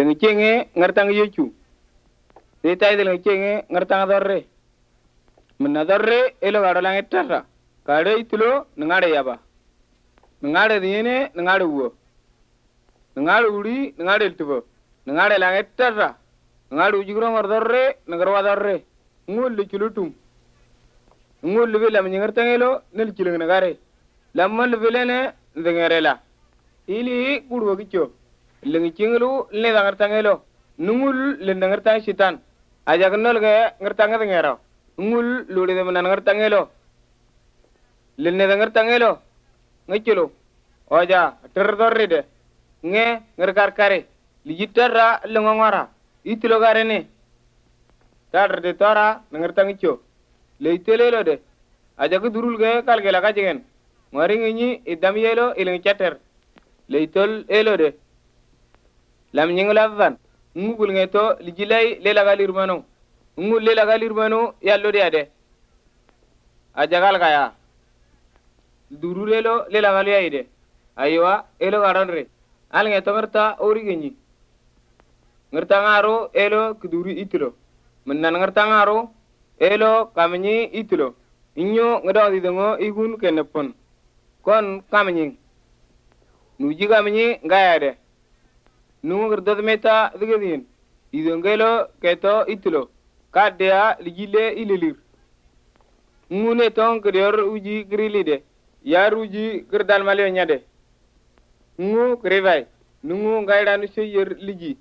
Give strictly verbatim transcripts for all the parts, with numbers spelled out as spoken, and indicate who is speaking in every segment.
Speaker 1: lengi chenge ngartang yechu de tay de lengi chenge ngartang dorre menna dorre elo gado lang etarra kade itulo ngade yaba ngade diene ngade wo ngade uri ngade tubo ngade lang etarra ngade ujigro ngor dorre ngarwa dorre ngul chulutum ngul vela mengartangelo nel chilung nagare lammal velene ndengerela ili kurwo gicho lengi chinglu le dangartangelo nungul le dangartang shitan aja kenol ge ngartang ngero ngul lule de menan ngartangelo le ne dangartangelo ngechelo oja ter dorride nge ngarkar kare lijitarra le ngongora itilo gare ne tar de tora ngartang icho le itelelo de aja ku durul ge kalge la kajigen ngari ngi idam yelo iling chater le itol elo de lam nyingla van ngugul ngeto lijilay lela galir mano ngul lela galir mano yallo de ade ajagal kaya dururelo lela gali ayde aywa elo garanre al ngeto ngerta ori genyi ngerta ngaro elo kuduri itlo mennan ngerta ngaro elo kamnyi itlo inyo ngado didengo igun kenepon kon kamnyi nuji kamnyi ngayade nungu gerdod meta digedin idongelo keto itlo kadea ligile ililir ngune ton krior uji grilide yar uji gerdal malio nyade ngu krivai nungu ngaidanu seyer ligi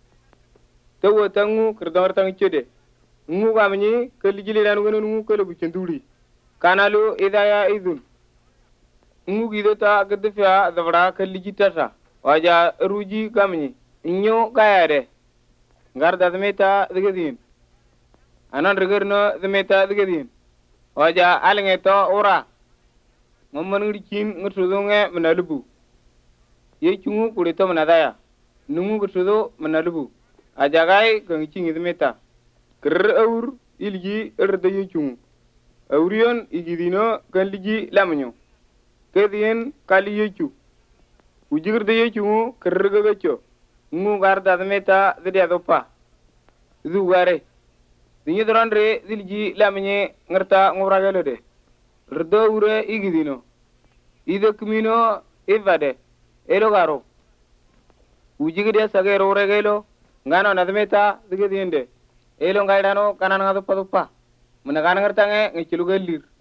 Speaker 1: tawo tangu kerdor tang chede ngu kamni ke ligile dan wono ngu kele bu cenduri kanalu idaya idun ngu gidota gedfia dabra ke ligitata waja ruji kamni inyo kayade garda dmeta digedin anan regerno dmeta digedin waja alngeto ura ngomman ngrikin ngutudunge menalubu yechungu kurito menadaya nungu gutudo menalubu ajagai kangcing dmeta ker aur ilgi erde yechungu aurion igidino kaligi lamnyo kedien kali yechu ujigir de yechu kerga gacho ngu garda meta de adopa du gare dinyi drandre dilji lamnye ngerta nguragelo de rdo ure igidino ide kumino evade elo garo ujigide sagero regelo ngano nadmeta digediende elo ngaidano kanan ngado padupa mena kan ngertange ngichilu galir